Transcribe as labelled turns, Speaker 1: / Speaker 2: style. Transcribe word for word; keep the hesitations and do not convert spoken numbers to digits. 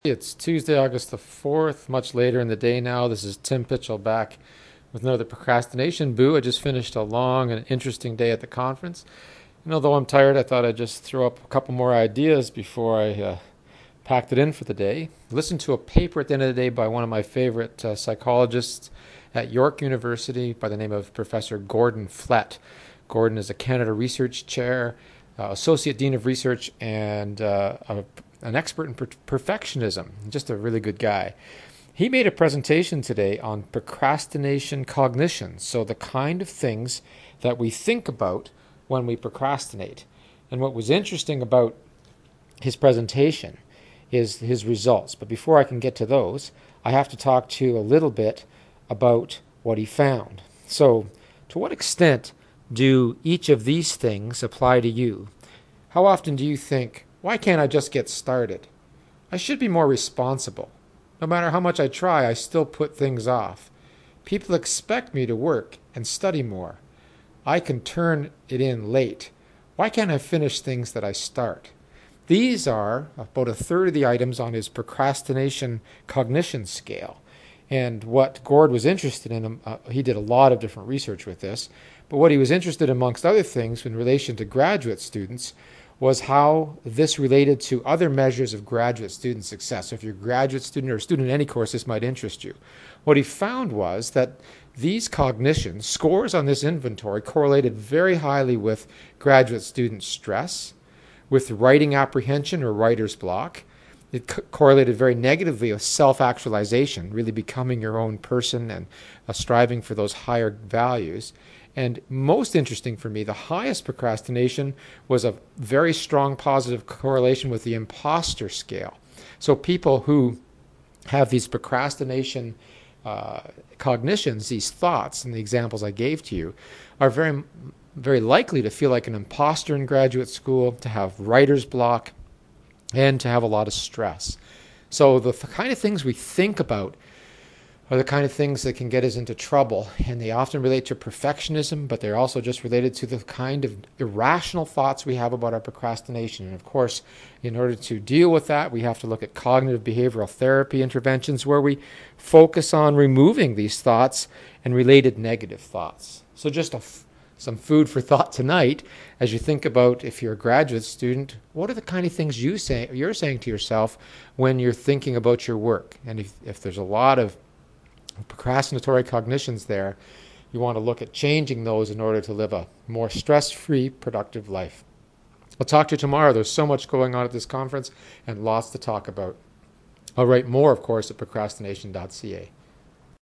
Speaker 1: It's Tuesday, August the fourth, much later in the day now. This is Tim Pitchell back with another procrastination boo. I just finished a long and interesting day at the conference. And although I'm tired, I thought I'd just throw up a couple more ideas before I uh, packed it in for the day. I listened to a paper at the end of the day by one of my favorite uh, psychologists at York University by the name of Professor Gordon Flett. Gordon is a Canada Research Chair, uh, Associate Dean of Research, and uh, a an expert in per- perfectionism, just a really good guy. He made a presentation today on procrastination cognition, so the kind of things that we think about when we procrastinate. And what was interesting about his presentation is his results. But before I can get to those, I have to talk to you a little bit about what he found. So, to what extent do each of these things apply to you? How often do you think, why can't I just get started? I should be more responsible. No matter how much I try, I still put things off. People expect me to work and study more. I can turn it in late. Why can't I finish things that I start? These are about a third of the items on his procrastination cognition scale. And what Gord was interested in, uh, he did a lot of different research with this, but what he was interested in, amongst other things, in relation to graduate students, was how this related to other measures of graduate student success. So if you're a graduate student or a student in any course, this might interest you. What he found was that these cognition scores on this inventory correlated very highly with graduate student stress, with writing apprehension or writer's block. It co- correlated very negatively with self-actualization, really becoming your own person and uh, striving for those higher values. And most interesting for me, the highest procrastination was a very strong positive correlation with the imposter scale. So people who have these procrastination uh, cognitions, these thoughts, and the examples I gave to you, are very, very likely to feel like an imposter in graduate school, to have writer's block, and to have a lot of stress. So the th- kind of things we think about are the kind of things that can get us into trouble, and they often relate to perfectionism, but they're also just related to the kind of irrational thoughts we have about our procrastination. And of course, in order to deal with that, we have to look at cognitive behavioral therapy interventions where we focus on removing these thoughts and related negative thoughts. So just a f- some food for thought tonight as you think about, if you're a graduate student, what are the kind of things you say, you're saying to yourself when you're thinking about your work? And if, if there's a lot of procrastinatory cognitions there, you want to look at changing those in order to live a more stress-free, productive life. I'll talk to you tomorrow. There's so much going on at this conference and lots to talk about. I'll write more, of course, at procrastination dot c a.